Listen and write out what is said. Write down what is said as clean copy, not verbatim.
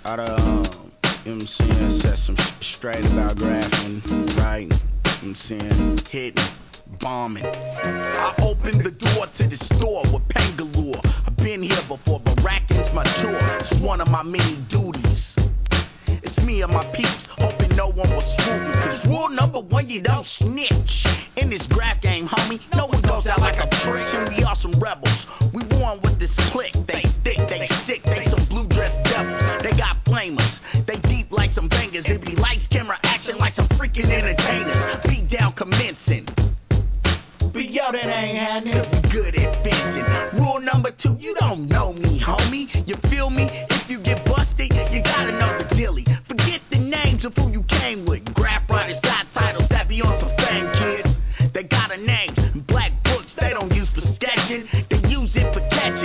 I done, you know what I'm saying, said some straight about graphing, writing, you know what I'm saying, hitting, bombing. I opened the door to the store with pain galore. I've been here before, but racking's my chore. It's one of my many duties. It's me and my peeps, hoping no one will swoop me. Cause rule number one, you don't snitch. In this graph game, homie, no one goes out like a trick. And we are some rebels. We won with this clique. They thick, they sick, they some blue dress devils. They got flamers, they deep like some bangers. It be lights, camera, action like some freaking entertainers. Beat down commencing. But yo, that ain't happening, cause we good at fencing. Rule number two, you don't know me, homie. You